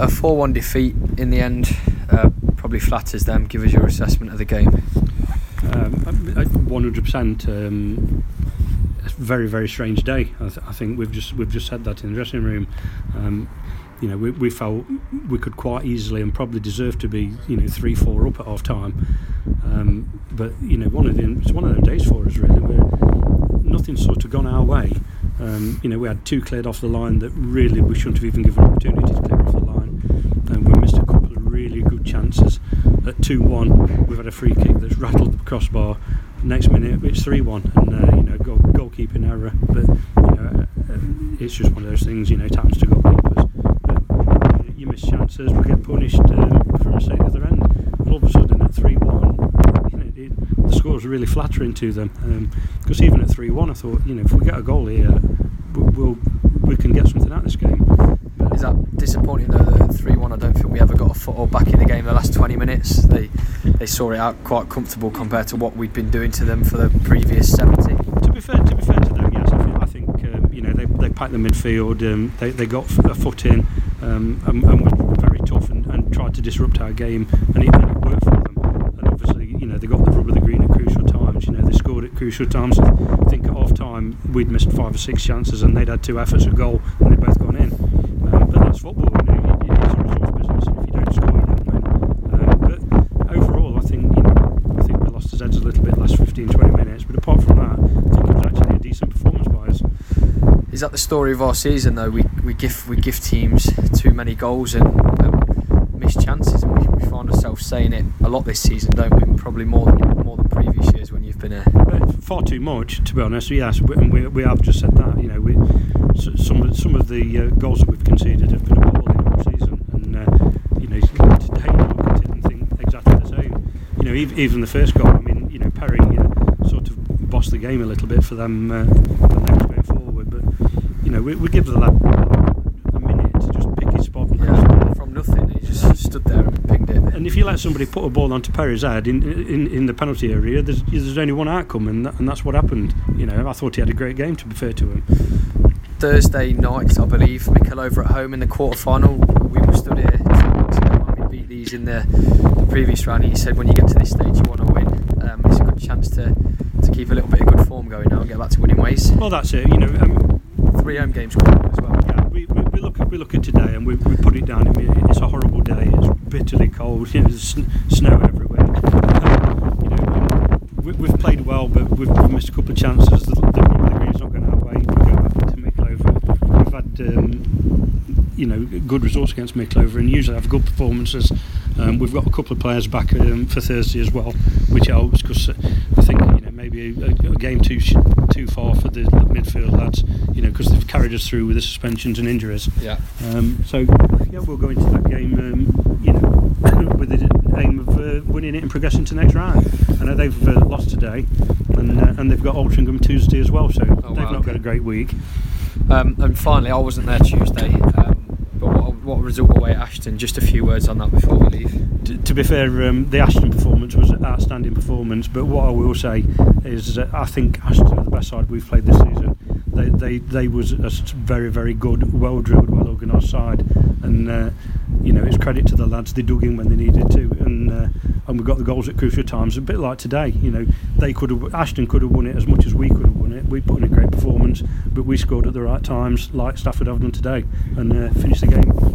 a 4-1 defeat in the end probably flatters them. Give us your assessment of the game. 100%. A very, very strange day. I think we've just said that in the dressing room. We felt we could quite easily and probably deserve to be 3-4 up at half time. But it's one of them days for us really. Nothing's sort of gone our way. We had 2 cleared off the line that really we shouldn't have even given an opportunity to clear off the line, and we missed a couple of really good chances. At 2-1 we've had a free kick that's rattled the crossbar. Next minute it's 3-1 and goalkeeping error, but it's just one of those things, happens to goalkeepers. You miss chances, we get punished for a mistake at the other end. All of a sudden at 3-1 the score's really flattering to them, because even at 3-1 I thought, if we get a goal here we can get something out of this game. Is that disappointing though, that at 3-1 I don't think we ever got a foothold back in the game the last 20 minutes? They saw it out quite comfortable compared to what we'd been doing to them for the previous 70. To be fair to them, yes, I think they packed the midfield, they got a foot in, and were very tough and tried to disrupt our game, and it worked for them. And obviously, they got the rub of the green at crucial times. They scored at crucial times. I think at half time we'd missed 5 or 6 chances, and they'd had 2 efforts at goal, and they'd both gone in. But that's football. It's a resource business, and if you don't score, you don't win. But overall, I think we lost his heads a little bit last 15-20 minutes. But apart from that, I think it was actually a decent performance by us. Is that the story of our season though? We give teams too many goals and miss chances, and we find ourselves saying it a lot this season, don't we? Probably more than previous years when you've been here. Far too much, to be honest. Yes, and we have just said that. Some of the goals that we've conceded have been appalling all season, and today you look at it and think exactly the same. Even the first goal. Perry sort of bossed the game a little bit for them when they were going forward, but we give the lad a minute to just pick his spot. From nothing, he just stood there and pinged it. And if you let somebody put a ball onto Perry's head in the penalty area, there's only one outcome, and that's what happened. I thought he had a great game, to be fair to him. Thursday night, I believe, Mikel over at home in the quarter-final. We were stood here 2 weeks ago when we beat these in the previous round. He said when you get to this stage you want to win. It's a good chance to keep a little bit of good form going now and get back to winning ways. Well, that's it. 3 home games coming up as well. Yeah, we look at today and we put it down. It's a horrible day. It's bitterly cold. There's snow everywhere. We've played well, but we've missed a couple of chances. The green's not going our way. We go back to Mickleover. We've had good results against Mickleover, and usually have good performances. We've got a couple of players back for Thursday as well, which helps, because I think maybe a game too far for the midfield lads, because they've carried us through with the suspensions and injuries. Yeah. We'll go into that game, with the aim of winning it and progressing to the next round. I know they've lost today, and they've got Altrincham Tuesday as well, so they've not got a great week. And finally, I wasn't there Tuesday, but what result away at Ashton? Just a few words on that before we leave. To be fair, the Ashton performance was an outstanding performance, but what I will say is I think Ashton are the best side we've played this season. They was a very, very good, well-drilled, well-organised side, and it's credit to the lads. They dug in when they needed to, and we got the goals at crucial times. A bit like today, Ashton could have won it as much as we could have won it. We put in a great performance, but we scored at the right times, like Stafford have done today, and finished the game.